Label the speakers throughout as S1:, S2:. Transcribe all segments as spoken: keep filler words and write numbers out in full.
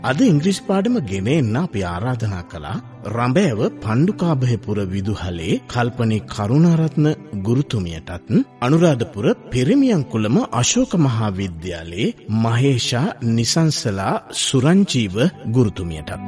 S1: අද ඉංග්‍රීසි පාඩම ගෙන එන්න අපි ආරාධනා කළා රඹෑව පණ්ඩුකාභයපුර විදුහලේ කල්පනී Karunaratne ගුරුතුමියටත් Anuradhapura පෙරමියන්කුලම Ashoka මහාවිද්‍යාලයේ මහේෂා Nisansala සුරංජීව ගුරුතුමියටත්.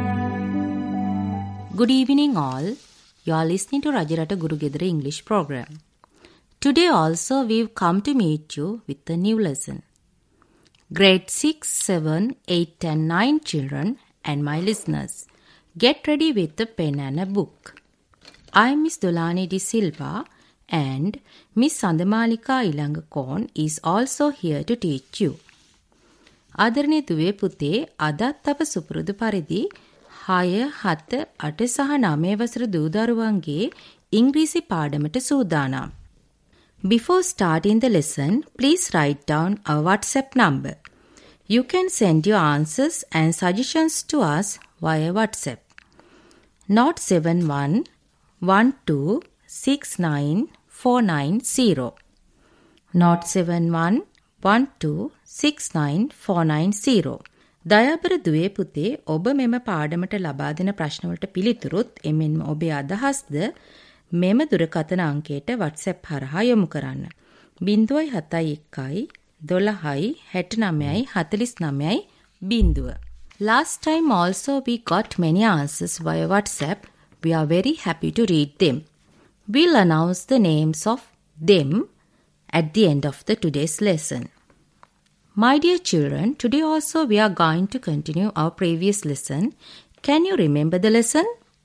S2: Good evening all. You are listening to Rajarata Gurugedara English program. Today also we've come to meet you with a new lesson. Grade six, seven, eight and nine children and my listeners, get ready with a pen and a book. I am Miss Dolani De Silva and Miss Sandamalika Ilangakorn is also here to teach you. ආදරණීය දුවේ පුතේ අදත් අප සුපුරුදු පරිදි හය, හත, අට සහ නවය වසර දූ දරුවන්ගේ ඉංග්‍රීසි පාඩමට සූදානම්. Before starting the lesson, please write down our WhatsApp number. You can send your answers and suggestions to us via WhatsApp. Note seven one one two six nine four nine zero. Note seven one one two six nine four nine zero. දයාබර දුවේ පුතේ ඔබ මෙම පාඩමට ලබා දෙන ප්‍රශ්නවලට පිළිතුරුත් එමෙන්ම ඔබේ අදහස්ද මෙම දුරකථන අංකයට WhatsApp හරහා යොමු කරන්න. ज़ीरो सात एक දොළහයි හැටනවයයි හතළිස් නවයයි බිංදුව. Last time also we got many answers via WhatsApp. We are very happy to read them. We'll announce the names of them at the end of the today's lesson. My dear children, today also we are going to continue our previous lesson. Can you remember the lesson?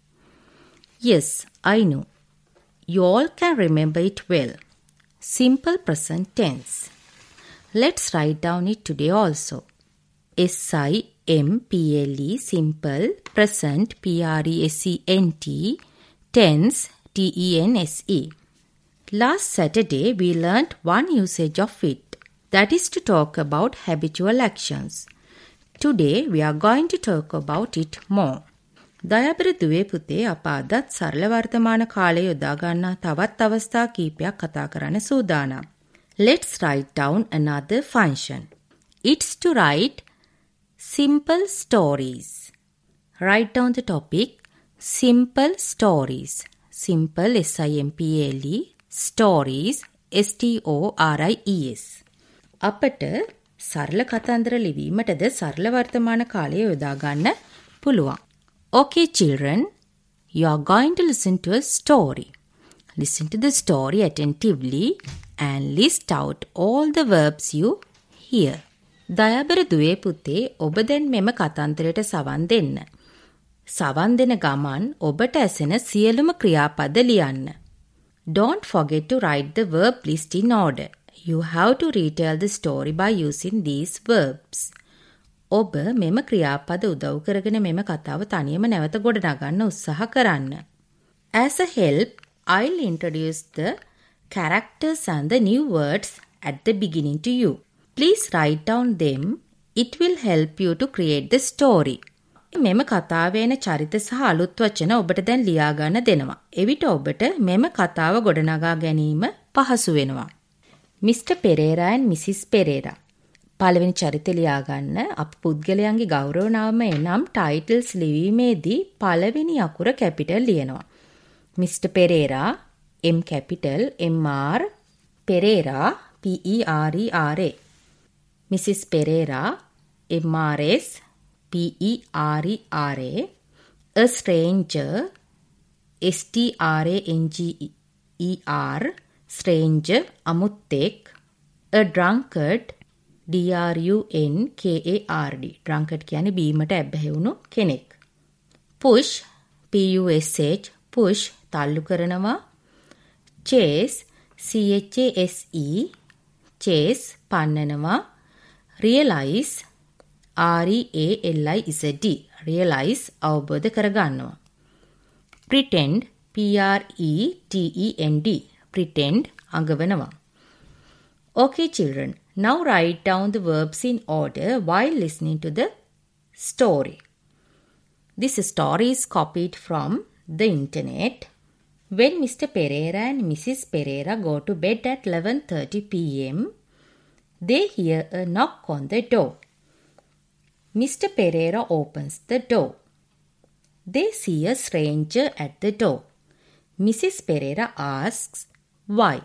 S2: Yes, I know. You all can remember it well. Simple present tense. Let's write down it today also. S I M P L E, simple, present, P R E S E N T, tense, T E N S E. Last Saturday we learnt one usage of it. That is to talk about habitual actions. Today we are going to talk about it more. දයාබර දුවේ පුතේ අප අදත් සරල වර්තමාන කාලය යොදා ගන්නා තවත් අවස්ථා කීපයක් කතා කරන්න සූදානම්. Let's write down another function. It's to write simple stories. Write down the topic simple stories. Simple S I M P L E, stories S T O R I E S. අපට සරල කතන්දර ලිවීමටද සරල වර්තමාන කාලය යොදා ගන්න පුළුවන්. Okay children, you are going to listen to a story. Listen to the story attentively and list out all the verbs you hear. දයාබර දුවේ පුතේ ඔබ දැන් මෙම කතන්දරයට සවන් දෙන්න. සවන් දෙන ගමන් ඔබට ඇසෙන සියලුම ක්‍රියාපද ලියන්න. Don't forget to write the verb list in order. You have to retell the story by using these verbs. ඔබ මෙම ක්‍රියාපද උදව් කරගෙන මෙම කතාව තනියම නැවත ගොඩනගන්න උත්සාහ කරන්න. As a help, I'll introduce the characters and the new words at the beginning to you. Please write down them. It will help you to create the story. මෙම කතාවේ එන චරිත සහ අලුත් වචන ඔබට දැන් ලියා ගන්න දෙනවා. එවිට ඔබට මෙම කතාව ගොඩනගා ගැනීම පහසු වෙනවා. Mister Pereira and Missus Pereira. පළවෙනි චරිත ලියා ගන්න. අප පුද්ගලයන්ගේ ගෞරව නාමය නම් ටයිටල්ස් ලිවීමේදී පළවෙනි අකුර කැපිටල් ලියනවා. Mister Pereira M capital M R, Pereira P E R E R A. Missus Pereira M R S P E R E R A. A stranger S T R A N G E R, stranger අමුත්තෙක්. A drunkard D R U N K A R D, drunkard කියන්නේ බීමට ඇබ්බැහි වුණු කෙනෙක්. Push P U S H, push තල්ලු කරනවා. Chase C H A S E, chase පන්නනවා. Realize R E A L I Z D, realize අවබෝධ කරගන්නවා. Pretend P R E T E N D, pretend අඟවනවා. Okay children, now write down the verbs in order while listening to the story. This story is copied from the internet. When Mister Pereira and Missus Pereira go to bed at eleven thirty p m, they hear a knock on the door. Mister Pereira opens the door. They see a stranger at the door. Missus Pereira asks, "Why?"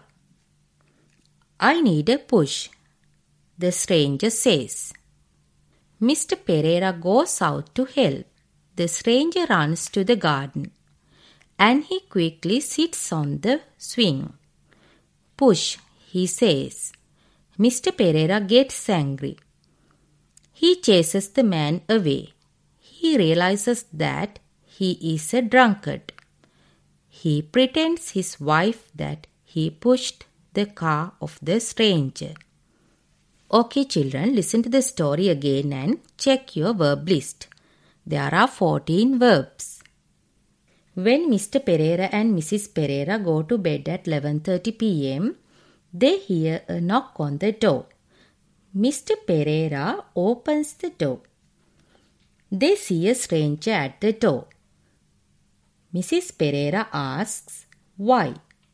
S2: "I need a push," the stranger says. Mister Pereira goes out to help. The stranger runs to the garden, and he quickly sits on the swing. "Push," he says. Mister Pereira gets angry. He chases the man away. He realizes that he is a drunkard. He pretends his wife that he pushed the car of the stranger. Okay, children, listen to the story again and check your verb list. There are fourteen verbs. When Mister Pereira and Missus Pereira go to bed at eleven thirty p m, they hear a knock on the door. Mister Pereira opens the door. They see a stranger at the door. Missus Pereira asks, "Why?"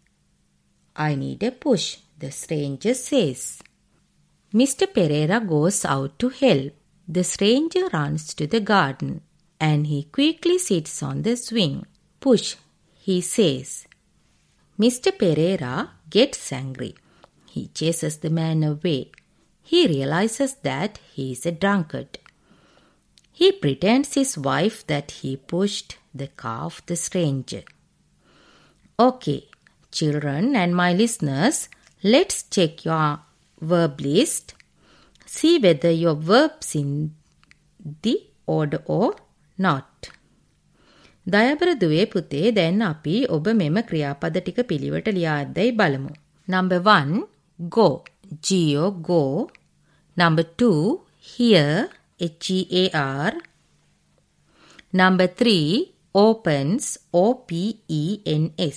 S2: "I need a push," the stranger says. Mister Pereira goes out to help. The stranger runs to the garden, and he quickly sits on the swing. "Push," he says. Mister Pereira gets angry. He chases the man away. He realizes that he is a drunkard. He pretends his wife that he pushed the car of the stranger. Okay, children and my listeners, let's check your verb list. See whether your verbs in the order or not. දයාබර දුවේ පුතේ දැන් අපි ඔබ මෙම ක්‍රියාපද ටික පිළිවෙට ලියා ඇද්දයි බලමු. Number one, go. Geo, go. Number two, hear. H E A R. Number three, opens. O P E N S.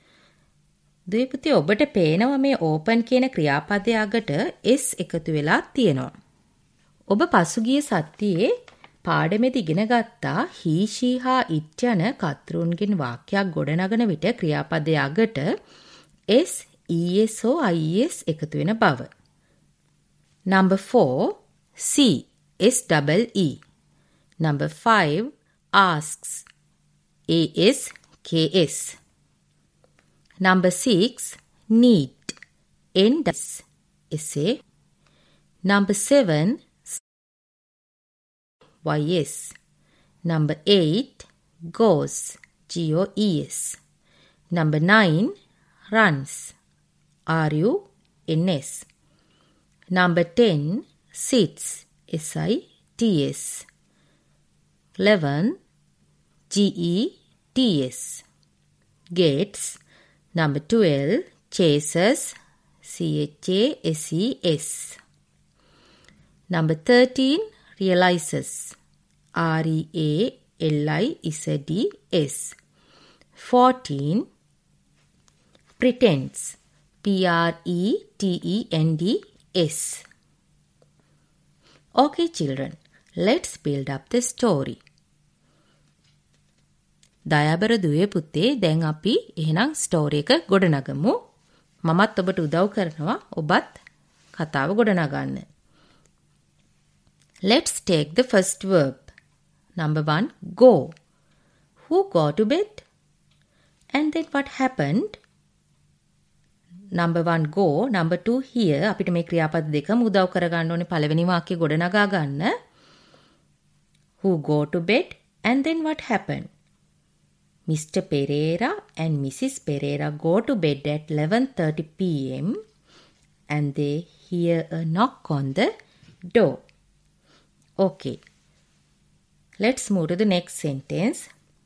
S2: දුවේ පුතේ ඔබට පේනවා මේ open කියන ක්‍රියාපදය අගට S එකතු වෙලා තියෙනවා. ඔබ පසුගිය සතියේ පාඩමේදී ඉගෙන ගත්තා he, she හා it යන කතරුන්ගෙන් වාක්‍යයක් ගොඩනගන විට ක්‍රියාපදයේ අගට S, es හෝ ies එකතු වෙන බව. Number four, see. S double E. Number five, asks. A S K S. Number six, need. N S S A. Number seven, Y S. Number eight, goes. G O E S. Number nine, runs. R U N S. Number ten, sits. S I T S. eleven, G E T S. Gets. Number twelve, chases. C H A S E S. Number thirteen, realizes. R E A L I Z E S. fourteen, pretends. P R E T E N D S. Okay, children, let's build up the story. දයාබර දුවේ පුතේ දැන් අපි එහෙනම් story එක ගොඩනගමු. මමත් ඔබට උදව් කරනවා ඔබත් කතාව ගොඩනගන්න. Let's take the first verb. Number one, go. Who go to bed? And then what happened? Number one, go. Number two, hear. අපිට මේ ක්‍රියාපද දෙකම උදව් කරගන්න ඕනේ පළවෙනි වාක්‍යය ගොඩනගා ගන්න. Who go to bed? And then what happened? Mister Pereira and Missus Pereira go to bed at eleven thirty p m and they hear a knock on the door. Okay. Let's move to the next sentence.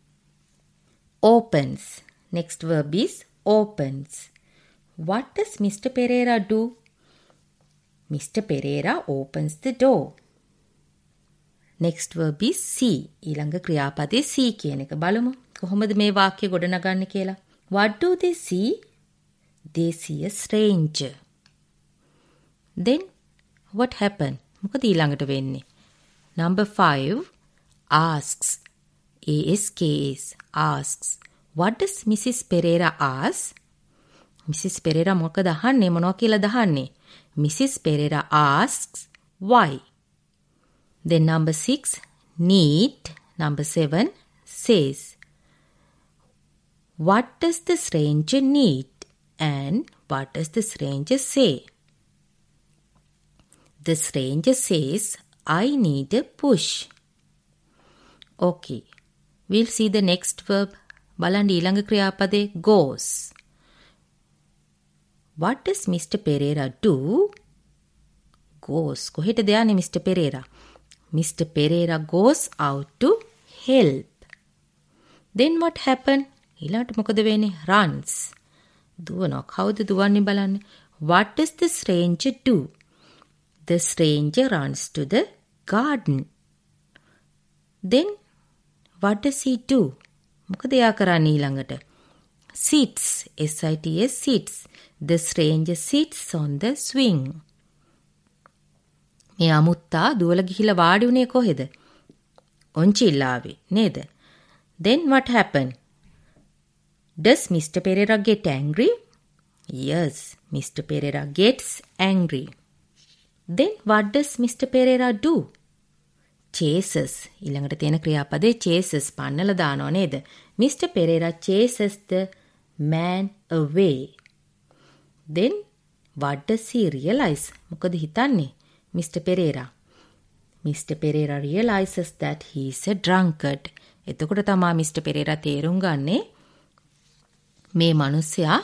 S2: Opens. Next verb is opens. What does Mister Pereira do? Mister Pereira opens the door. Next verb is see. ඊළඟ ක්‍රියාපදයේ see කියන එක බලමු. කොහොමද මේ වාක්‍ය ගොඩනගන්නේ කියලා. What do they see? They see a stranger. Then what happened? මොකද ඊළඟට වෙන්නේ? Number five, asks. A S K S, asks. What does Missus Pereira ask? Missus Pereira මොකද අහන්නේ? මොනවා කියලා දහන්නේ? Missus Pereira asks, why? Then number six, need. Number seven, says. What does the stranger need? And what does the stranger say? The stranger says, I need a push. Okay. We'll see the next verb. බලන්න ඊළඟ ක්‍රියාපදේ goes. What does Mister Pereira do? Goes. කොහෙටද යන්නේ Mister Pereira? Mister Pereira goes out to help. Then what happened? ඊළඟට මොකද වෙන්නේ? Runs. දුවනවා. කවුද දුවන්නේ බලන්න. What does the stranger do? The stranger runs to the garden. Then what does he do? මොකද එයා කරන්නේ ඊළඟට? Sits. S I T S sits. The stranger sits on the swing. මේ අමුත්තා දුවල ගිහිලා වාඩි වුණේ කොහෙද? ඔන්චිල්ලාවේ නේද? Then what happened? Does Mister Pereira get angry? Yes, Mister Pereira gets angry. Then what does Mister Pereira do? Chases. ඊළඟට තියෙන ක්‍රියාපදේ chases පන්නලා දානවා නේද? Mister Pereira chases the man away. Then what does he realize? මොකද හිතන්නේ? Mister Pereira. Mister Pereira realizes that he is a drunkard. එතකොට තමයි Mister Pereira තේරුම් ගන්නේ මේ මිනිස්සයා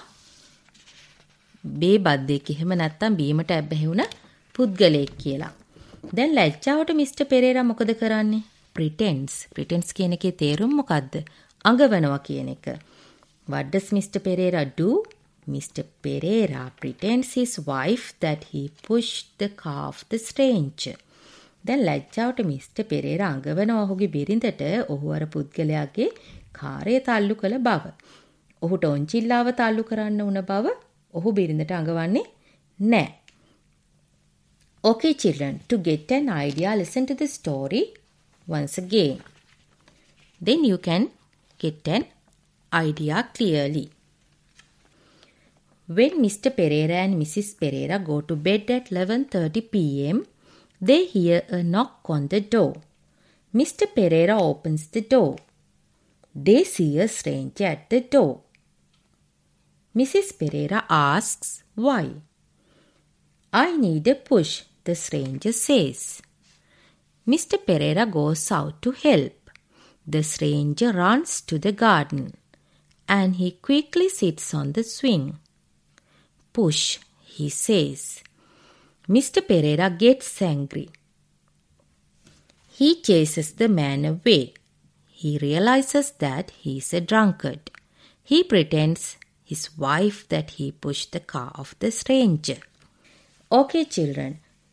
S2: බේබද්දෙක් එහෙම නැත්තම් බීමට ඇබ්බැහි වුණ පුද්ගලයෙක් කියලා. දැන් ලැජ්ජාවට Mister Pereira මොකද කරන්නේ? Pretends. Pretends කියන එකේ තේරුම මොකද්ද? අඟවනවා කියන එක. What does Mister Pereira do? Mister Pereira pretends his wife that he pushed the car of the stranger. දැන් ලැජ්ජාවට Mister Pereira අඟවනවා ඔහුගේ බිරිඳට ඔහු අර පුද්ගලයාගේ කාර්යය තල්ලු කළ බව. ඔහුට ඔන්චිල්ලාව තල්ලු කරන්න උන බව ඔහු බිරිඳට අඟවන්නේ නැහැ. Okay, children, to get an idea, listen to the story once again. Then you can get an idea clearly. When Mister Pereira and Missus Pereira go to bed at eleven thirty p m, they hear a knock on the door. Mister Pereira opens the door. They see a stranger at the door. Missus Pereira asks why. I need a push, the stranger says. Mister Pereira goes out to help. The stranger runs to the garden and he quickly sits on the swing. Push, he says. Mister Pereira gets angry. He chases the man away. He realizes that he is a drunkard. He pretends his wife that he pushed the car of the stranger. Okay, children.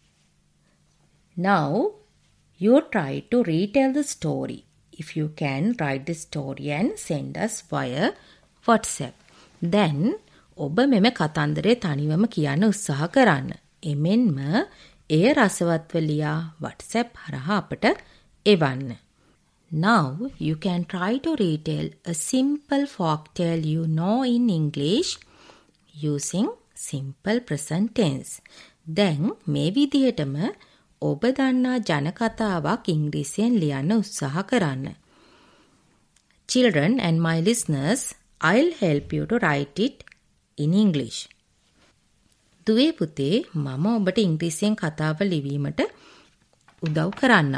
S2: Now, you try to retell the story. If you can, write the story and send us via WhatsApp. Then, ඔබ මෙම කතන්දරය තනිවම කියන්න උත්සාහ කරන්න. එමෙන්ම එය රසවත්ව ලියා WhatsApp හරහා අපට එවන්න. Now, you can try to retell a simple folktale you know in English using simple present tense. දැන් මේ විදිහටම ඔබ දන්නා ජනකතාවක් ඉංග්‍රීසියෙන් ලියන්න උත්සාහ කරන්න. Children and my listeners, I'll help you to write it in English. දුවේ පුතේ මම ඔබට ඉංග්‍රීසියෙන් කතාව ලිවීමට උදව් කරන්නා.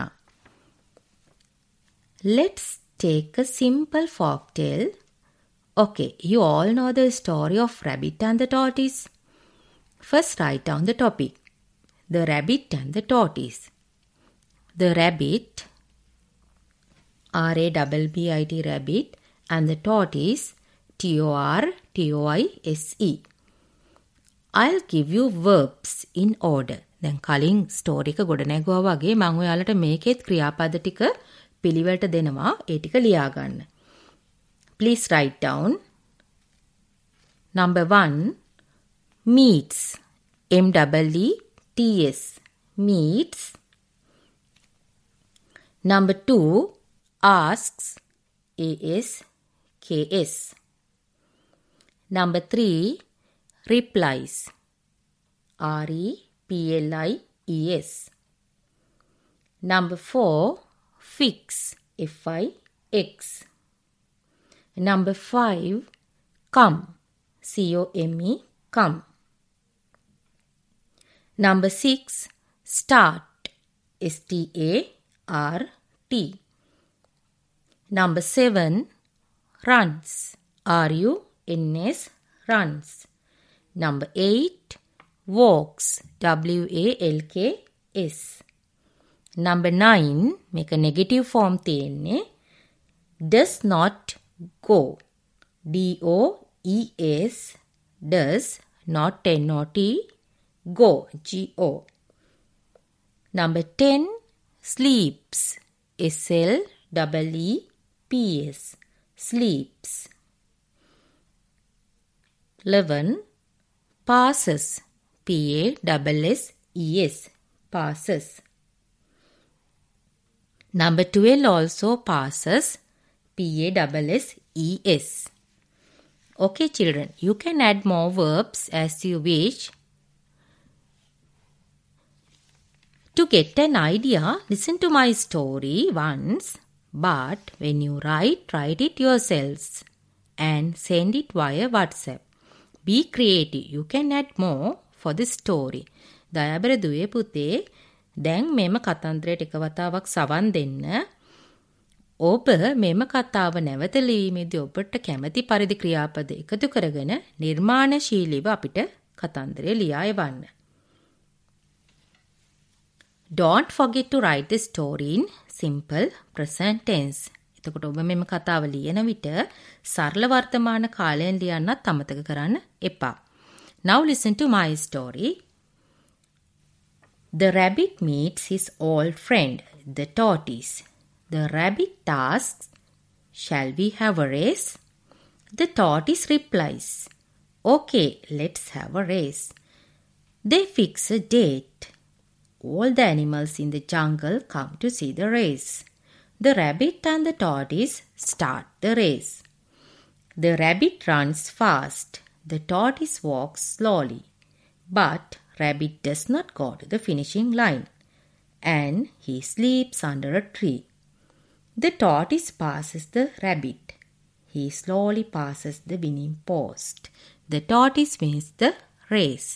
S2: Let's take a simple folktale. Okay, you all know the story of Rabbit and the Tortoise. First write down the topic. The rabbit and the tortoise. The rabbit, R A B B I T, rabbit, and the tortoise, T O R T O I S E. I'll give you verbs in order. දැන් කලින් story එක ගොඩනැගුවා වගේ මම ඔයාලට මේකෙත් ක්‍රියාපද ටික පිළිවෙලට දෙනවා. ඒ ටික ලියා ගන්න. Please write down. Number one, meets. M E E T S. Meets. Number two, asks. A S K S. Number three, replies. R E P L I E S. Number four, fix, F I X. Number five, come, C O M E, come. Number six, start, S T A R T. Number seven, runs, R U N S, runs. Number eight, walks, W A L K S. Number nine, make a negative form තියෙන්නේ, does not go, D O E S, does, not N O T, go, G O. Number ten, sleeps, S L E E P S, sleeps. eleven, passes, P A S S E S, passes. Number twelve also passes, P A S S E S. Okay children, you can add more verbs as you wish. To get an idea, listen to my story once, but when you write, write it yourselves and send it via WhatsApp. Be creative. You can add more for the story. දයාබර දුවේ පුතේ, දැන් මෙම කතන්දරයට එක වතාවක් සවන් දෙන්න. ඔබ මෙම කතාව නැවත ලියීමේදී ඔබට කැමති පරිදි ක්‍රියාපද එකතු කරගෙන නිර්මාණශීලීව අපිට කතන්දරය ලියා එවන්න. Don't forget to write the story in simple present tense. එතකොට ඔබ මෙම කතාව ලියන විට සරල වර්තමාන කාලයෙන් ලියන්නත් අමතක කරන්න එපා. Now listen to my story. The rabbit meets his old friend, the tortoise. The rabbit asks, "Shall we have a race?" The tortoise replies, "Okay, let's have a race." They fix a date. All the animals in the jungle come to see the race. The rabbit and the tortoise start the race. The rabbit runs fast. The tortoise walks slowly. But rabbit does not go to the finishing line, and he sleeps under a tree. The tortoise passes the rabbit. He slowly passes the winning post. The tortoise wins the race.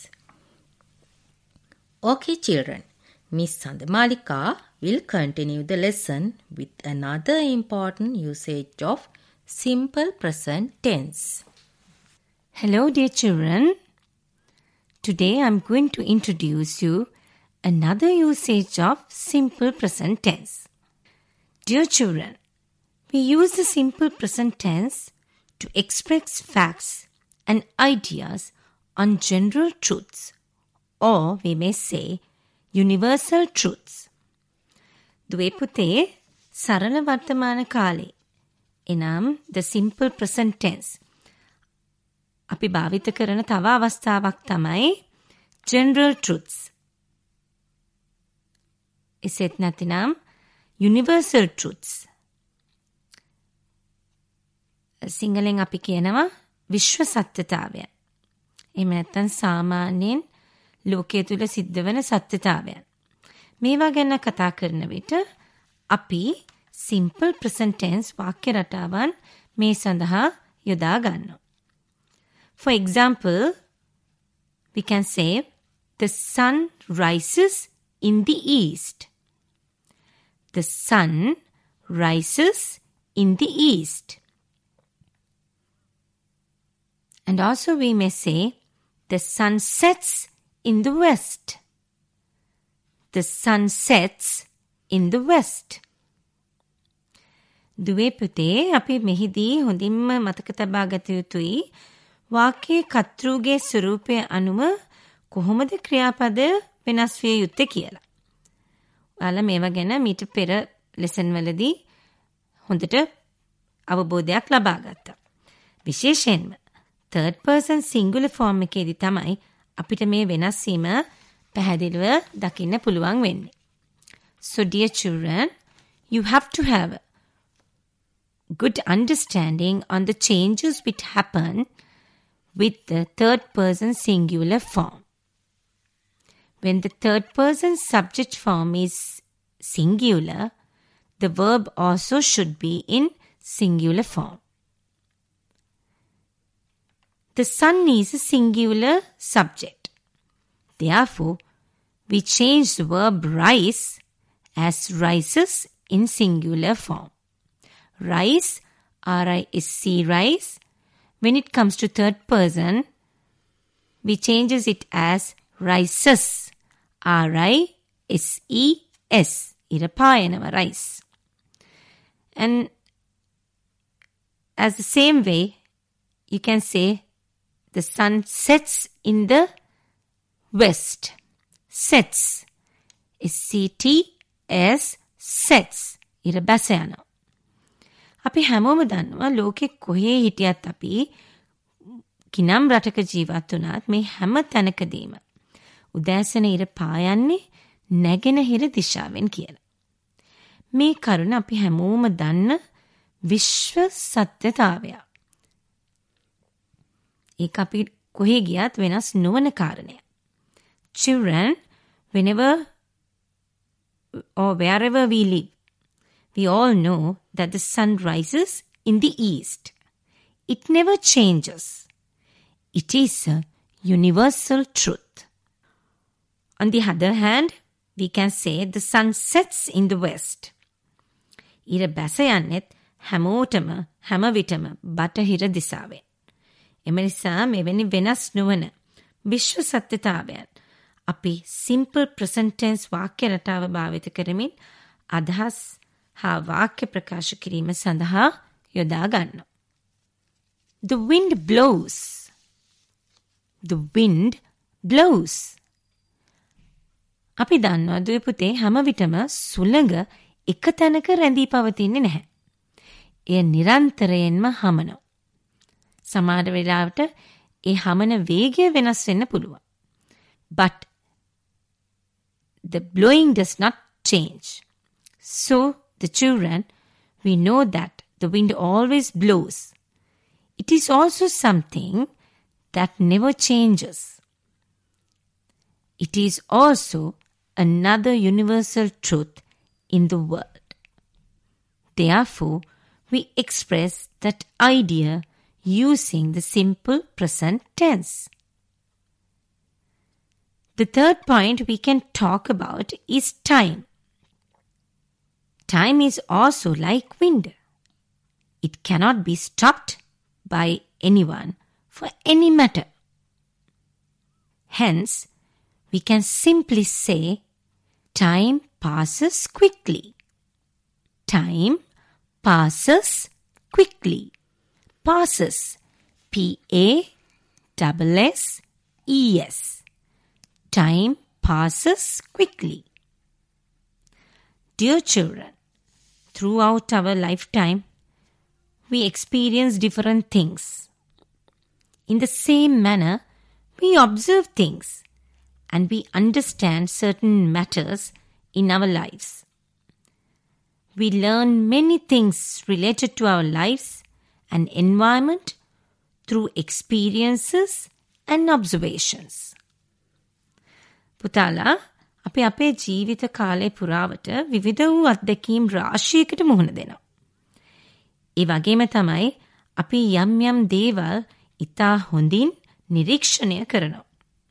S2: Okay children, Miss Sandamalika will continue the lesson with another important usage of simple present tense.
S3: Hello dear children. Today I am going to introduce you another usage of simple present tense. Dear children, we use the simple present tense to express facts and ideas on general truths, or we may say universal truths. දුවේ පුතේ, සරල වර්තමාන කාලේ එනම් the simple present tense අපි භාවිත කරන තව අවස්ථාවක් තමයි general truths. එසේත් නැතිනම් universal truths. සිංහලෙන් අපි කියනවා විශ්ව සත්‍යතාවයන්. එහෙම නැත්නම් සාමාන්‍යයෙන් ලෝකයේ තුල සිද්ධ වෙන සත්‍යතාවයන්. මේවා ගැන කතා කරන විට අපි simple present tense වාක්‍ය රටාවන් මේ සඳහා යොදා ගන්නවා. For example, we can say the sun rises in the east. The sun rises in the east. And also we may say the sun sets in the west. The sun sets in the west. දුවේ පුතේ, අපි මෙහිදී හොඳින්ම මතක තබා ගත යුතුයි වාක්‍යයේ කර්තෘගේ ස්වරූපය අනුව කොහොමද ක්‍රියාපද වෙනස් විය යුත්තේ කියලා. ඔයාලා මේවා ගැන මීට පෙර ලෙසන් වලදී හොඳට අවබෝධයක් ලබා ගත්තා. විශේෂයෙන්ම third person singular form එකේදී තමයි අපිට මේ වෙනස් වීම පැහැදිලිව දකින්න පුළුවන් වෙන්නේ. So dear children, you have to have good understanding on the changes which happen with the third person singular form. When the third person subject form is singular, the verb also should be in singular form. The sun is a singular subject. Therefore, we change the verb rise as rises in singular form. Rise, R I S C, rise. When it comes to third person, we changes it as rises, R I S E S. Irapayanava, rise. And as the same way, you can say the sun sets in the west. Sets. S C T S, sets. Irabasayana. අපි හැමෝම දන්නවා ලෝකෙ කොහේ හිටියත් අපි කිනම් රටක ජීවත් වුණත් මේ හැම තැනකදීම උදෑසන ඉර පායන්නේ නැගෙනහිර දිශාවෙන් කියලා. මේ කරුණ අපි හැමෝම දන්න විශ්ව සත්‍යතාවයක්. ඒක අපි කොහේ ගියත් වෙනස් නොවන කාරණයක්. Children, whenever or wherever we live, we all know that the sun rises in the east. It never changes. It is a universal truth. On the other hand, we can say the sun sets in the west. ඉර බැස යන්නෙත් හැමෝටම හැම විටම බටහිර දිසාවෙන්. එම නිසා මෙවැනි වෙනස් නොවන විශ්ව සත්‍යතාවයන් අපි simple present tense වාක්‍ය රටාව භාවිත කරමින් අදහස් හා වාක්‍ය ප්‍රකාශ කිරීම සඳහා යොදා ගන්නවා. The wind blows. The wind blows. අපි දන්නවා දුවේ පුතේ හැම විටම සුළඟ එක තැනක රැඳී පවතින්නේ නැහැ. එය නිරන්තරයෙන්ම හමනවා. සමහර වෙලාවට ඒ හමන වේගය වෙනස් වෙන්න පුළුවන්. But the blowing does not change. So, the children, we know that the wind always blows. It is also something that never changes. It is also another universal truth in the world. Therefore, we express that idea using the simple present tense. The third point we can talk about is time. Time is also like wind. It cannot be stopped by anyone for any matter. Hence, we can simply say, time passes quickly. Time passes quickly. Passes. P A S S E S. Time passes quickly. Dear children, throughout our lifetime, we experience different things. In the same manner, we observe things and we understand certain matters in our lives. We learn many things related to our lives and environment through experiences and observations. පුතාලා අපි අපේ ජීවිත කාලය පුරාවට විවිධ වූ අත්දැකීම් රාශියකට මුහුණ දෙනවා. ඒ වගේම තමයි අපි යම් යම් දේවල් ඉතා හොඳින් නිරීක්ෂණය කරනවා.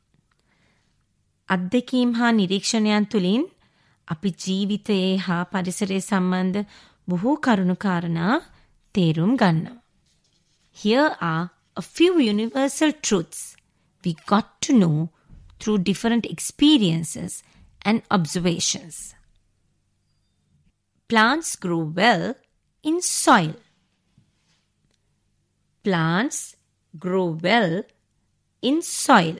S3: අත්දැකීම් හා නිරීක්ෂණයන් තුළින් අපි ජීවිතයේ හා පරිසරය සම්බන්ධ බොහෝ කරුණු කාරණා තේරුම් ගන්නවා. Here are a few universal truths we got to know through different experiences and observations. Plants grow well in soil. Plants grow well in soil.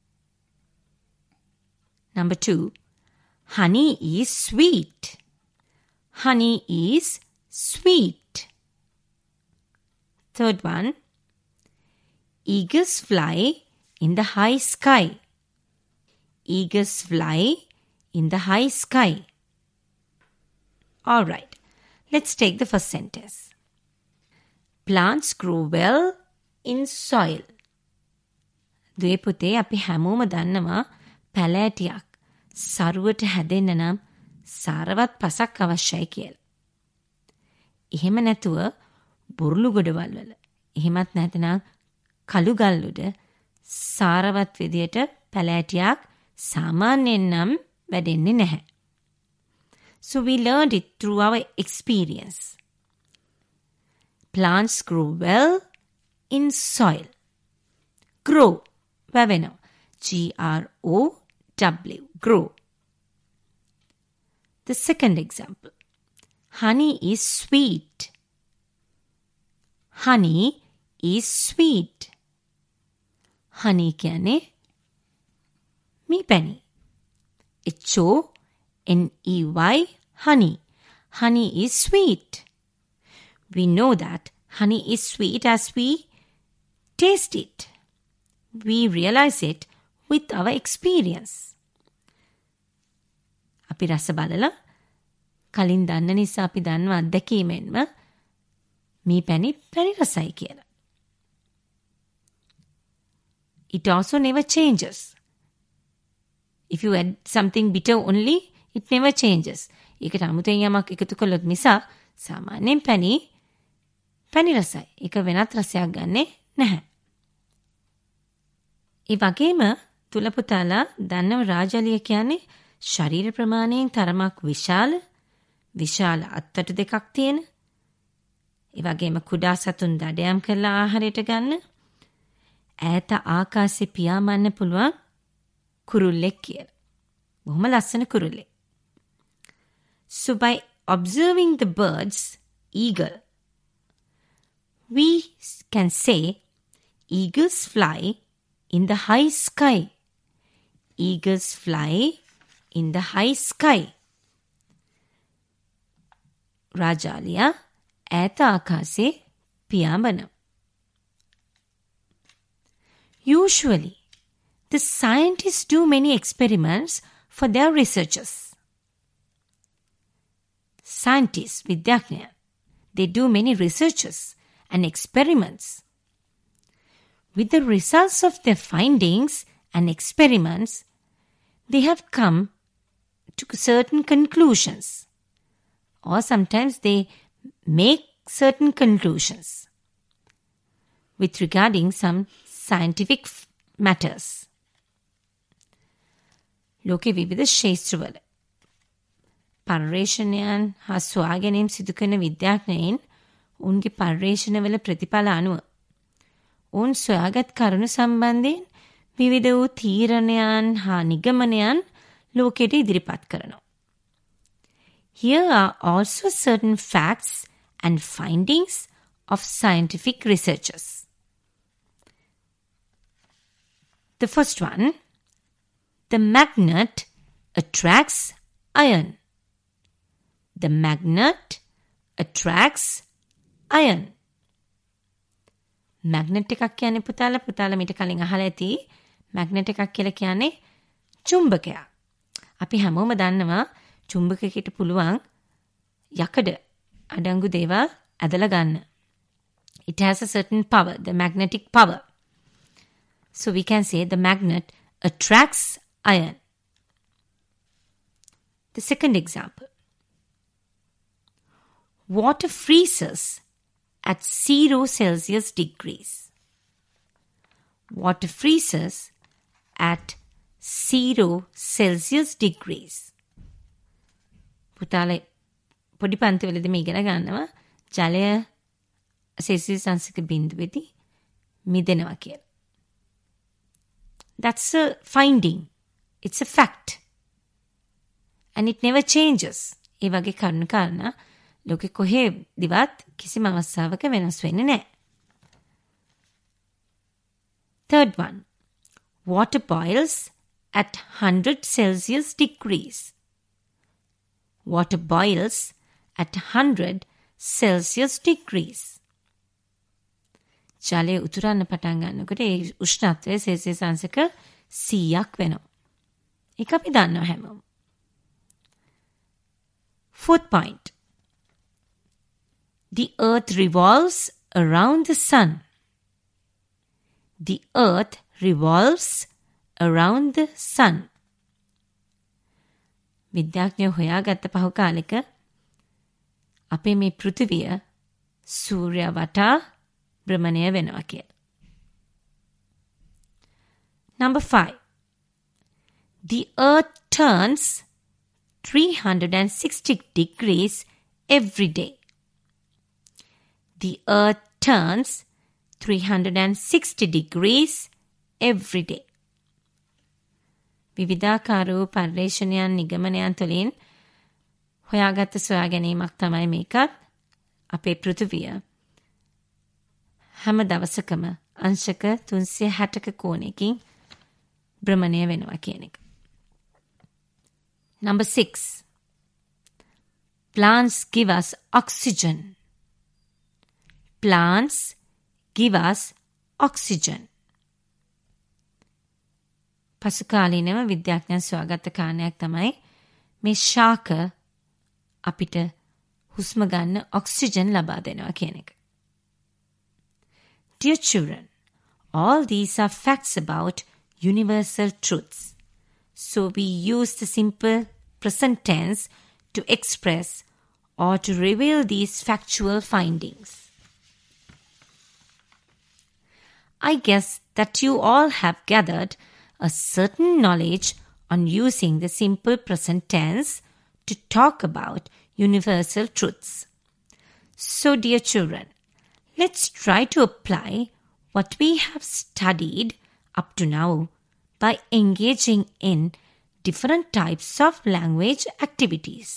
S3: Number two, honey is sweet. Honey is sweet. Third one, eagles fly in the high sky. Eagles fly in the high sky. All right, let's take the first sentence. Plants grow well in soil. දුවේ පුතේ අපි හැමෝම දන්නවා පැලෑටියක් සරුවට හැදෙන්න නම් සාරවත් පසක් අවශ්‍යයි කියලා. එහෙම නැතුව බොරළු ගොඩවල් වල එහෙමත් නැත්නම් කළු ගල් උඩ සාරවත් විදියට පැලෑටියක් සාමාන්‍යයෙන් නම් වැඩෙන්නේ නැහැ. So we learned it through our experience. Plants grow well in soil. Grow. වැවෙනවා. G R O W. Grow. The second example. Honey is sweet. Honey is sweet. Honey කියන්නේ මීපැණි. H O N E Y, honey. Honey is sweet. We know that honey is sweet as we taste it. We realize it with our experience. අපි රස බලලා කලින් දන්න නිසා අපි දන්නවා අත්දැකීමෙන්ම මේ පැණි පැණි රසයි කියලා. It also never changes. If you add something bitter only, it never changes. ඒකට අමුතෙන් යමක් එකතු කළොත් මිසක් සාමාන්‍යයෙන් පැණි පැණි රසයි. ඒක වෙනත් රසයක් ගන්නෙ නැහැ. ඒ වගේම තුල පුතාලා දන්නව රාජලිය කියන්නේ ශරීර ප්‍රමාණයෙන් තරමක් විශාල විශාල අත්තට දෙකක් තියෙන. ඒ වගේම කුඩා සතුන් දඩයම් කරලා ආහාරයට ගන්න. ඈත ආකාශේ පියාඹන්න පුළුවන් කුරුල්ලෙක් කියලා. බොහොම ලස්සන කුරුල්ලෙක්. So by observing the birds, eagle, we can say eagles fly in the high sky. Eagles fly in the high sky. රාජාලියා ඈත ආකාශේ පියාඹනවා. Usually, the scientists do many experiments for their researchers. Scientists, Vidyajna, they do many researches and experiments. With the results of their findings and experiments, they have come to certain conclusions. Or sometimes they make certain conclusions with regarding some scientific f- matters. ලෝකේ විවිධ ක්ෂේත්‍රවල පර්යේෂණයන් හා සොයාගැනීම් සිදු කරන විද්‍යාඥයින් උන්ගේ පර්යේෂණවල ප්‍රතිඵල අනුව උන් සොයාගත් කරුණු සම්බන්ධයෙන් විවිධ වූ තීරණයන් හා නිගමනයන් ලෝකෙට ඉදිරිපත් කරනවා. Here are also certain facts and findings of scientific researchers. The first one, the magnet attracts iron. The magnet attracts iron. Magnet එකක් කියන්නේ පුතාලා පුතාලා මීට කලින් අහලා ඇති magnet එකක් කියලා කියන්නේ චුම්බකයක්. අපි හැමෝම දන්නවා චුම්බකයකට පුළුවන් යකඩ අඩංගු දේවල් ඇදලා ගන්න. It has a certain power, the magnetic power. So we can say the magnet attracts iron. The second example. Water freezes at zero Celsius degrees. Water freezes at zero Celsius degrees. පුතාලා පොඩි පන්තිවලදී මේ ඉගෙන ගන්නවා ජලය Celsius අංශක බිඳුවේදී මිදෙනවා කියලා. That's a finding. It's a fact. And it never changes. ඒ වගේ කරුණු කාරණා ලෝකෙ කොහේ දිවත් කිසිම අවස්ථාවක වෙනස් වෙන්නේ නැහැ. Third one. Water boils at one hundred Celsius degrees. Water boils at one hundred Celsius degrees. ජලය උතුරන්න පටන් ගන්නකොට ඒ උෂ්ණත්වය සෙල්සියස් අංශක සීයක් වෙනවා. ඒක අපි දන්නවා හැමෝම. Fourth point. The earth revolves around the sun. The earth revolves around the sun. විද්‍යාඥයෝ හොයාගත්ත පහු කාලෙක අපේ මේ පෘථිවිය සූර්යයා වටා භ්‍රමණය වෙනවා කියලා. Number five. The earth turns three hundred sixty degrees every day. The earth turns three hundred sixty degrees every day. විවිධාකාර වූ පර්යේෂණයන් නිගමනයන් තුළින් හොයාගත්ත සොයා ගැනීමක් තමයි මේකත්. අපේ පෘථිවිය හැම දවසකම අංශක තුන්සිය හැටක කෝණයකින් භ්‍රමණය වෙනවා කියන එක. Number six. Plants give us oxygen. Plants give us oxygen. පසුකාලීනව විද්‍යාඥයන් සොයාගත්ත කාරණයක් තමයි මේ ශාක අපිට හුස්ම ගන්න ඔක්සිජන් ලබා දෙනවා කියන එක. Dear children, all these are facts about universal truths. So we use the simple present tense to express or to reveal these factual findings. I guess that you all have gathered a certain knowledge on using the simple present tense to talk about universal truths. So, dear children, let's try to apply what we have studied up to now by engaging in different types of language activities.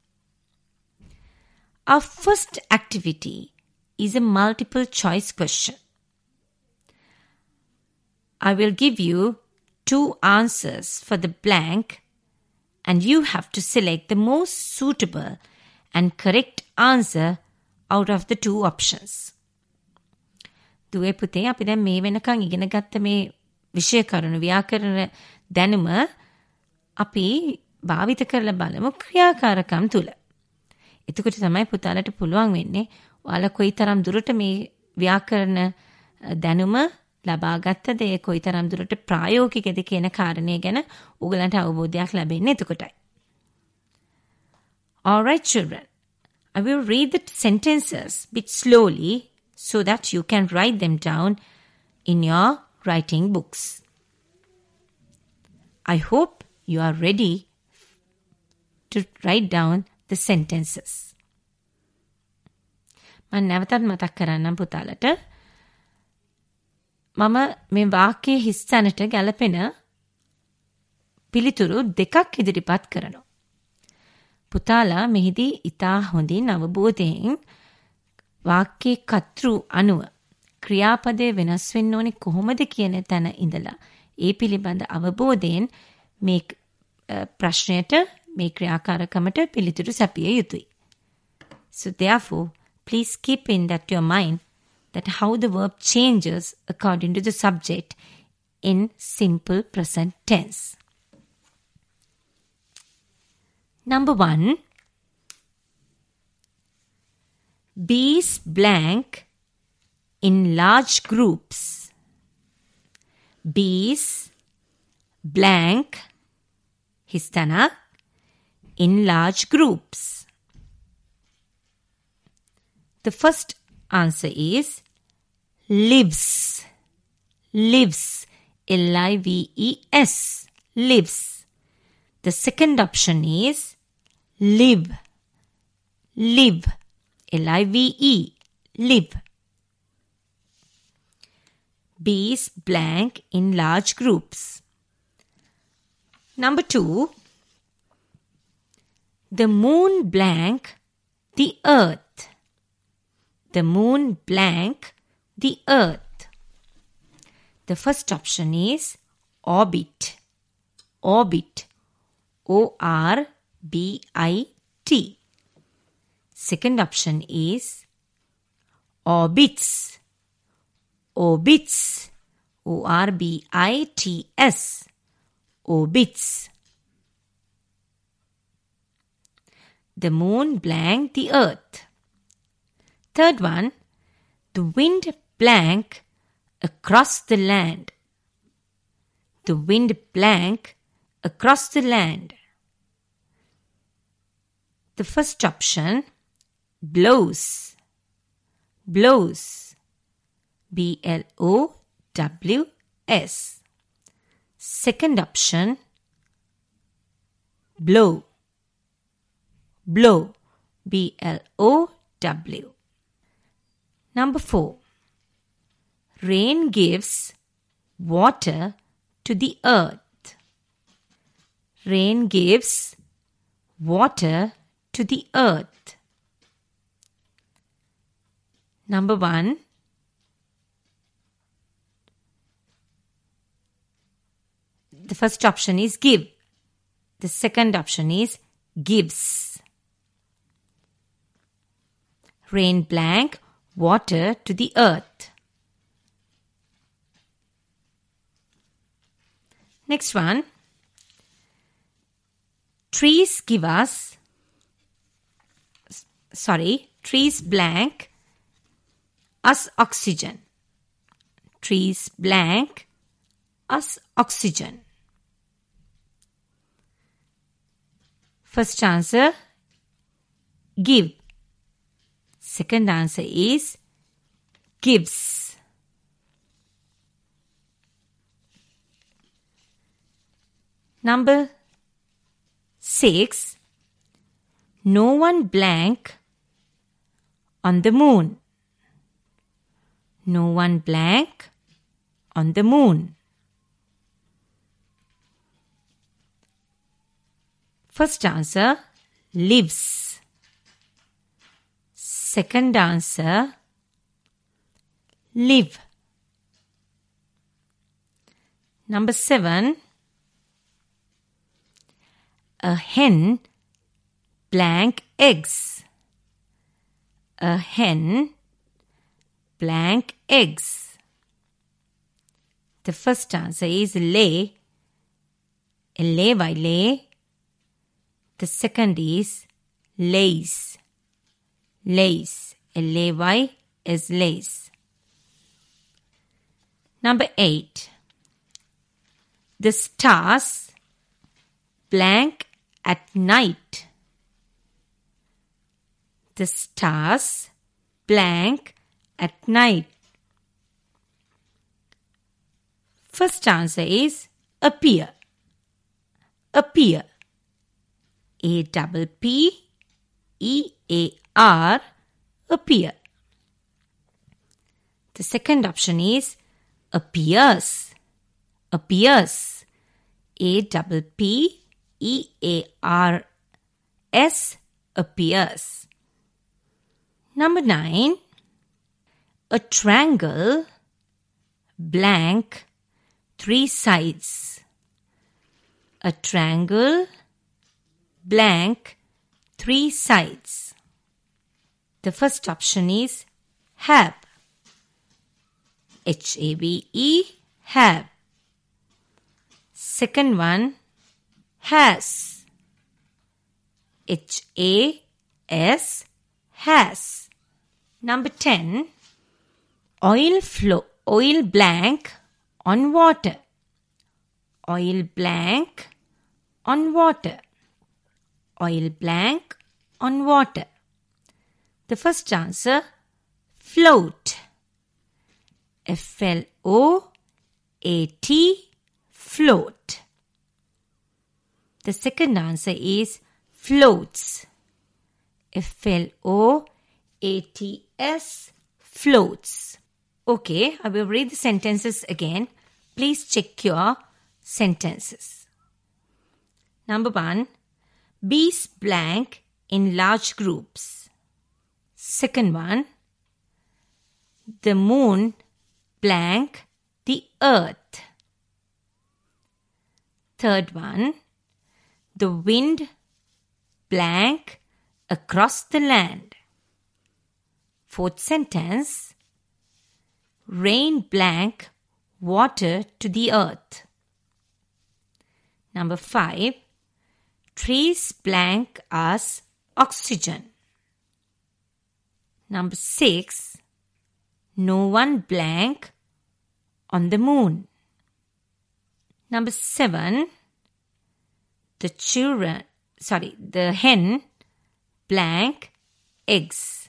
S3: Our first activity is a multiple choice question. I will give you two answers for the blank, and you have to select the most suitable and correct answer out of the two options. දුවේ පුතේ අපි දැන් මේ වෙනකන් ඉගෙන ගත්ත මේ විෂය කරුණු ව්‍යාකරණ දැනුම අපි භාවිත කරලා බලමු ක්‍රියාකාරකම් තුල. එතකොට තමයි පුතාලට පුළුවන් වෙන්නේ ඔයාලා කොයිතරම් දුරට මේ ව්‍යාකරණ දැනුම ලබා ගත්තද ඒ කොයිතරම් දුරට ප්‍රායෝගිකද කියන කාරණේ ගැන ඔයගලන්ට අවබෝධයක් ලැබෙන්නේ එතකොටයි. All right, children. I will read the sentences a bit slowly so that you can write them down in your writing books. I hope you are ready to write down the sentences. මම නැවතත් මතක් කරන්නම් පුතාලට. මම මේ වාක්‍යයේ හිස්තැනට ගැලපෙන පිළිතුරු දෙකක් ඉදිරිපත් කරනවා. පුතාලා මෙහිදී ඉතා හොඳින් අවබෝධයෙන් වාක්‍යයේ කර්තෘ අනුව ක්‍රියාපදයේ වෙනස් වෙන්න ඕනේ කොහොමද කියන තැන ඉඳලා ඒ පිළිබඳ අවබෝධයෙන් මේ ප්‍රශ්නයට මේ ක්‍රියාකාරකමට පිළිතුරු සැපිය යුතුයි. So therefore, please keep in that your mind that how the verb changes according to the subject in simple present tense. Number one, bees blank in large groups. Bees blank histana in large groups. The first answer is lives. Lives. L I V E S. Lives. The second option is live. Live. L I V E. Live. Bees blank in large groups. Number two, the moon blank the earth. The moon blank the earth. The first option is orbit. Orbit. O R B I T. Second option is orbits. Orbits. O R B I T S. Orbits. The moon blank the earth. Third one, the wind blank across the land. The wind blank across the land. The first option, blows. Blows. B L O W S. Second option, blow. Blow. B L O W. Number four. Rain gives water to the earth. Rain gives water to the earth. Number one. The first option is give. The second option is gives. Rain blank water to the earth. Next one. Trees give us, sorry, trees blank us oxygen. Trees blank us oxygen. First answer, give. Second answer is gives. Number six. No one blank on the moon. No one blank on the moon. First answer, lives. Second answer, live. Number seven. A hen blank eggs. A hen blank eggs. The first answer is lay. Lay by lay. The second is lays. Lays. L A Y is lays. Number eight. The stars blank at night. The stars blank at night. First answer is appear. Appear. A P P E A R. Appear. The second option is appears. Appears. A P P E A R S. Appears. Number nine. A triangle blank three sides. A triangle blank three sides. The first option is have. H A B E. Have. Second one, has. H A S. Has. Number ten. Oil flow. Oil blank on water. Oil blank on water. Oil blank on water. The first answer, float. F L O A T. Float. The second answer is floats. F L O A T S. Floats. Okay, I will read the sentences again. Please check your sentences. Number one. Bees blank in large groups. Second one. The moon blank the earth. Third one. The wind blank across the land. Fourth sentence. Rain blank water to the earth. Number five. Trees blank us oxygen. Number six. No one blank on the moon. Number seven. The children, sorry, the hen blank eggs.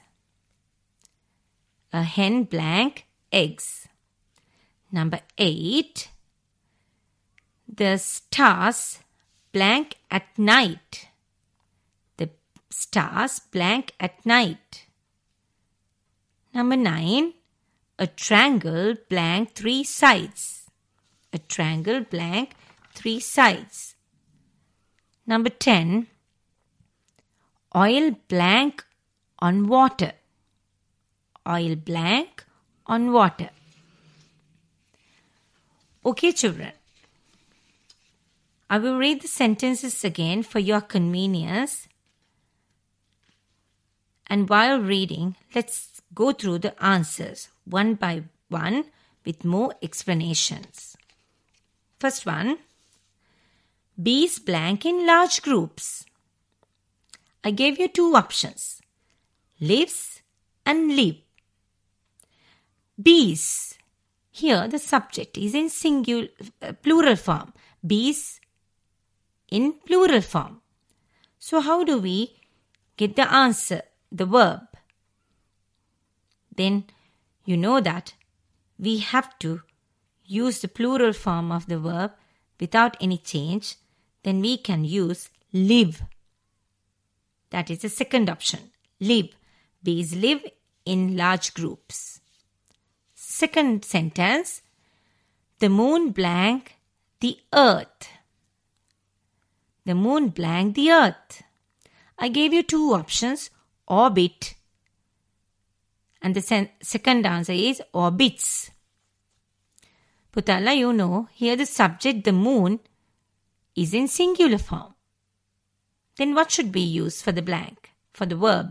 S3: A hen blank eggs. Number eight. The stars blank at night. The stars blank at night. Number nine. A triangle blank three sides. A triangle blank three sides. Number ten. Oil blank on water. Oil blank on water. Okay, children. I will read the sentences again for your convenience. And while reading, let's go through the answers one by one with more explanations. First one. Bees blank in large groups. I gave you two options. Lives and live. Bees. Here the subject is in singular, uh, plural form. Bees in plural form. So how do we get the answer, the verb? Then you know that we have to use the plural form of the verb without any change. Then we can use live. That is the second option. Live. Bees live in large groups. Second sentence. The moon blank the earth. The moon blank the earth. I gave you two options. Orbit. And the sen- second answer is orbits. Putala, you know, here the subject, the moon, is in singular form. Then what should be used for the blank, for the verb?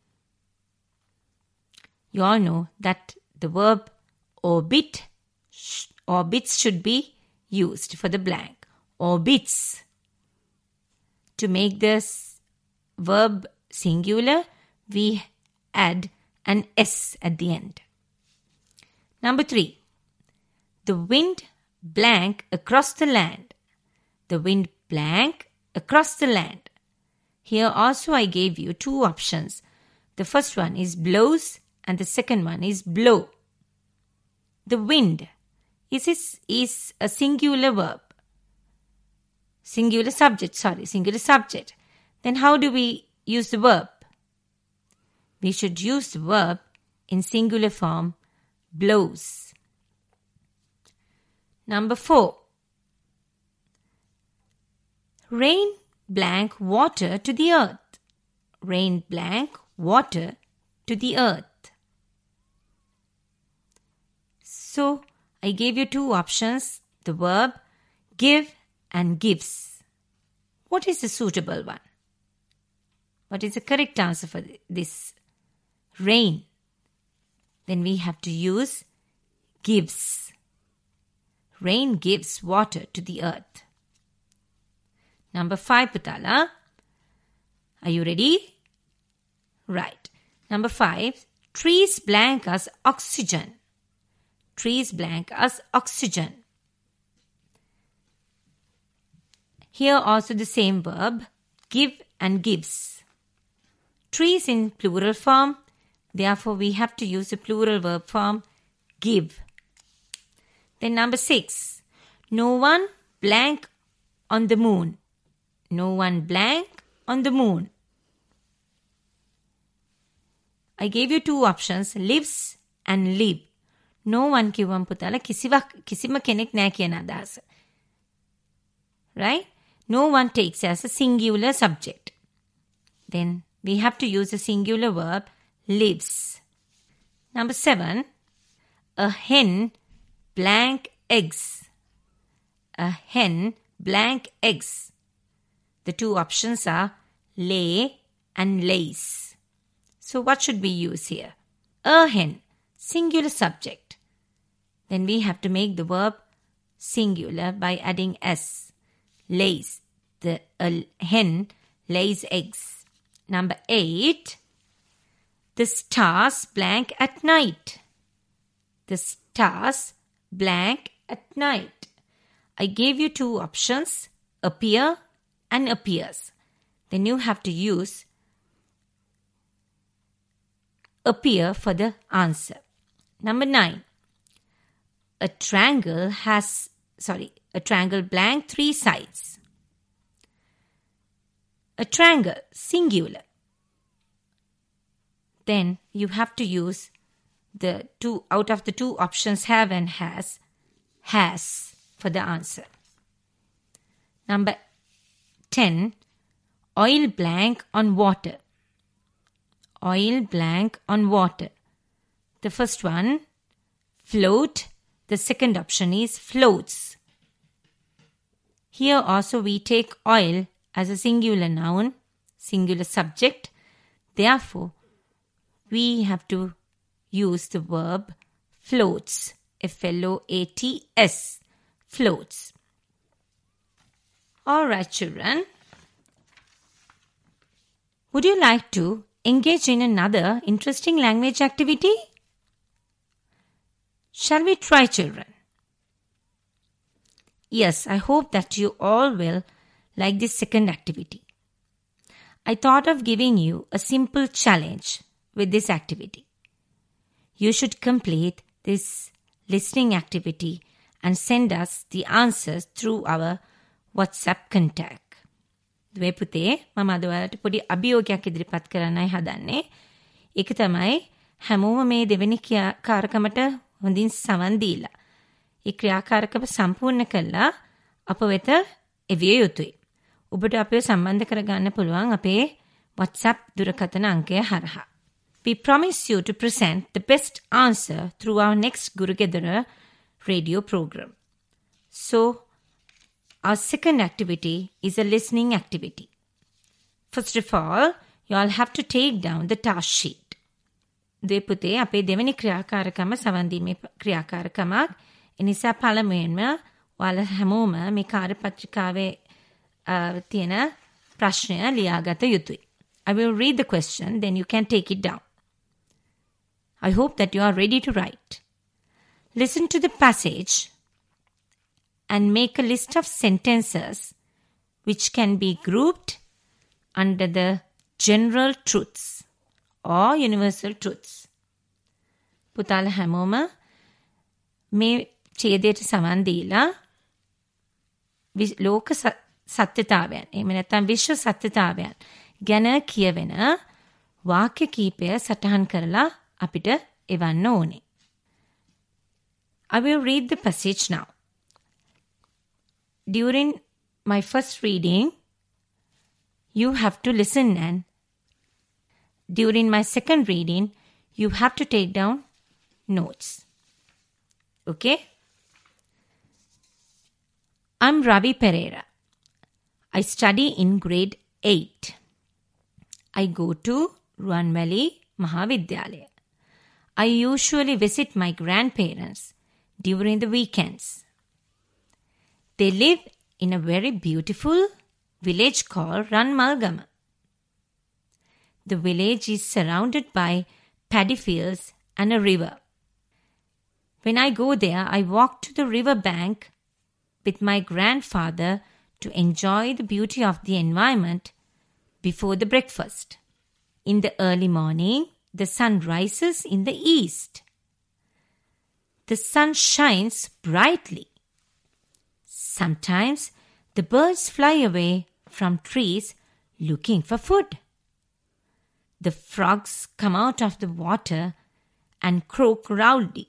S3: You all know that the verb orbit, sh- orbits should be used for the blank. Orbits. To make this verb singular, we add an S at the end. Number three. The wind blank across the land. The wind blank across the land. Here also I gave you two options. The first one is blows and the second one is blow. The wind is, is, is a singular verb. Singular subject, sorry, singular subject. Then how do we use the verb? We should use the verb in singular form, blows. Number four. Rain blank water to the earth. Rain blank water to the earth. So, I gave you two options, the verb give and gives. What is the suitable one? What is the correct answer for this? Rain. Then we have to use gives. Rain gives water to the earth. Number five, Putala. Are you ready? Right. Number five. Trees blank us oxygen. Trees blank us oxygen. Here also the same verb, give and gives. Trees in plural form. Therefore, we have to use the plural verb form, give. Then number six. No one blank on the moon. No one blank on the moon. I gave you two options, lives and live. No one කිව්වම් පුතාලා කිසිවක් කිසිම කෙනෙක් නැහැ කියන අදහස. Right? No one takes as a singular subject. Then we have to use a singular verb, lives. Number seven. A hen blank eggs. A hen blank eggs. The two options are lay and lays. So what should we use here? A hen, singular subject. Then we have to make the verb singular by adding s. Lays. The a hen lays eggs. Number eight. The stars blank at night. The stars blank at night. I gave you two options, appear and appears. Then you have to use appear for the answer. Number nine. A triangle has, sorry, a triangle blank three sides. A triangle, singular. Then you have to use the two, out of the two options, have and has, has for the answer. Number ten. Oil blank on water. Oil blank on water. The first one, float. The second option is floats. Here also we take oil as a singular noun, singular subject. Therefore, we have to use the verb floats. F L O A T S. Floats. Alright, children. Would you like to engage in another interesting language activity? Shall we try, children? Yes, I hope that you all will like this second activity. I thought of giving you a simple challenge with this activity. You should complete this listening activity and send us the answers through our WhatsApp contact. දුවේ පුතේ මම අද ඔයාලට පොඩි අභියෝගයක් ඉදිරිපත් කරන්නයි හදන්නේ. ඒක තමයි හැමෝම මේ දෙවෙනි ක්‍රියාකාරකමට හොඳින් සවන් දීලා ඒ ක්‍රියාකාරකම සම්පූර්ණ කළා අප වෙත එවිය යුතුයි. ඔබට අපිව සම්බන්ධ කරගන්න පුළුවන් අපේ WhatsApp දුරකථන අංකය හරහා. We promise you to present the best answer through our next Guru Gedara radio program. So, our second activity is a listening activity. First of all, you all have to take down the task sheet. දෙ පුතේ අපේ දෙවෙනි ක්‍රියාකාරකම සවන් දීමේ ක්‍රියාකාරකමක්. ඒ නිසා පළමුවෙන්ම ඔයාලා හැමෝම මේ කාර්යපත්‍රිකාවේ තියෙන ප්‍රශ්නය ලියාගත යුතුයි. I will read the question, then you can take it down. I hope that you are ready to write. Listen to the passage and make a list of sentences which can be grouped under the general truths or universal truths. පුතාල හැමෝම මේ ඡේදයට සමන් දීලා ලෝක සත්‍යතාවයන් එහෙම නැත්නම් විශ්ව සත්‍යතාවයන් ගැන කියවෙන වාක්‍ය කීපය සටහන් කරලා අපිට එවන්න ඕනේ. I will read the passage now. During my first reading, you have to listen, and during my second reading, you have to take down notes. Okay? I'm Ravi Pereira. I study in grade eight. I go to Ruwanvali Mahavidyalaya. I usually visit my grandparents during the weekends. They live in a very beautiful village called Ranmalgama. The village is surrounded by paddy fields and a river. When I go there, I walk to the river bank with my grandfather to enjoy the beauty of the environment before the breakfast. In the early morning, the sun rises in the east. The sun shines brightly. Sometimes the birds fly away from trees looking for food. The frogs come out of the water and croak loudly.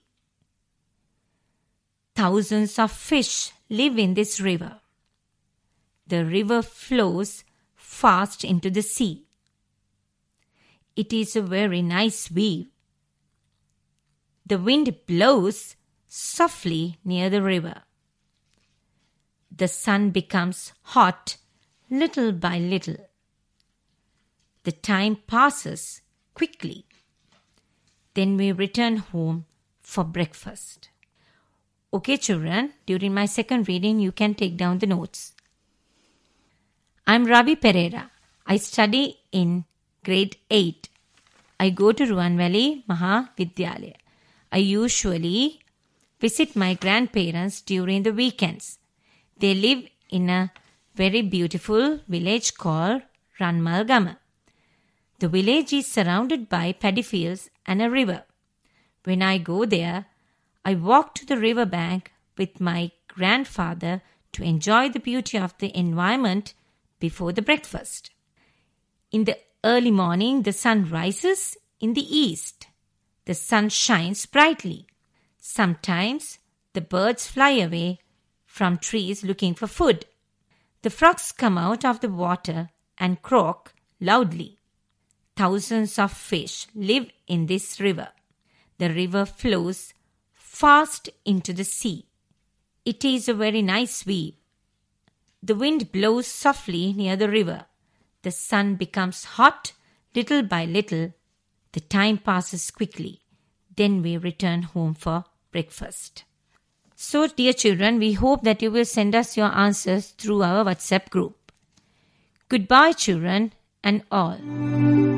S3: Thousands of fish live in this river. The river flows fast into the sea. It is a very nice view. The wind blows softly near the river. The sun becomes hot little by little. The time passes quickly. Then we return home for breakfast. Okay, children, during my second reading, you can take down the notes. I'm Ravi Pereira. I study in grade eight. I go to Ruwanvali Mahavidyalaya. I usually visit my grandparents during the weekends. They live in a very beautiful village called Ranmalgama. The village is surrounded by paddy fields and a river. When I go there, I walk to the river bank with my grandfather to enjoy the beauty of the environment before the breakfast. In the early morning, the sun rises in the east. The sun shines brightly. Sometimes the birds fly away from trees looking for food. The frogs come out of the water and croak loudly. Thousands of fish live in this river. The river flows fast into the sea. It is a very nice sweep. The wind blows softly near the river. The sun becomes hot little by little. The time passes quickly. Then we return home for breakfast. So, dear children, we hope that you will send us your answers through our WhatsApp group. Goodbye, children, and all.